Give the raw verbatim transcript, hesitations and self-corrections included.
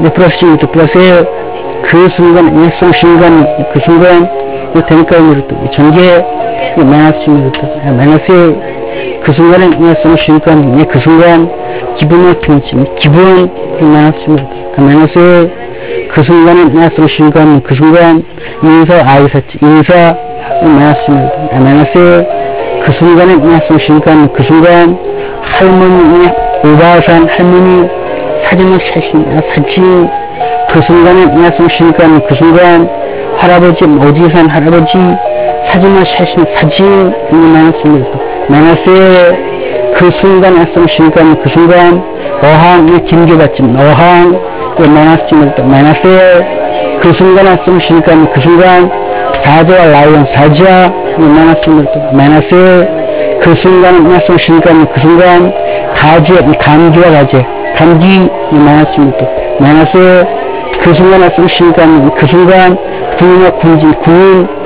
플러스 일 또 플러스 그 순간 약속 순간 그 순간 이 되니까 이렇게 전개 마이너스 이렇게 마이너스 그 순간에 약속 순간 그 순간 기분을 핀치 기분 마이너스 이렇게 마이너스 그 순간에 약속 순간 그 순간 인사 아이 샀지 인사 마이너스 이렇게 마이너스 그 순간에 약속 순간 그 순간 할머니 오바산 할머니 사진을 사신 사진 그 순간에 약속 순간 그 순간 할아버지 오지산 할아버지 사진을 사신 사진 마이너스 마이너스 그 순간 약속 순간 그 순간 어항 김게 받지 어항 마이너스 마이너스 그 순간 약속 순간 그 순간 사자와 라이온 사자 마이너스 마이너스 그 순간 약속 순간 그 순간 가지 감기와 가지 감기 마이너스 마이너스 그 순간 약속 순간 그 순간 군인과 군진 군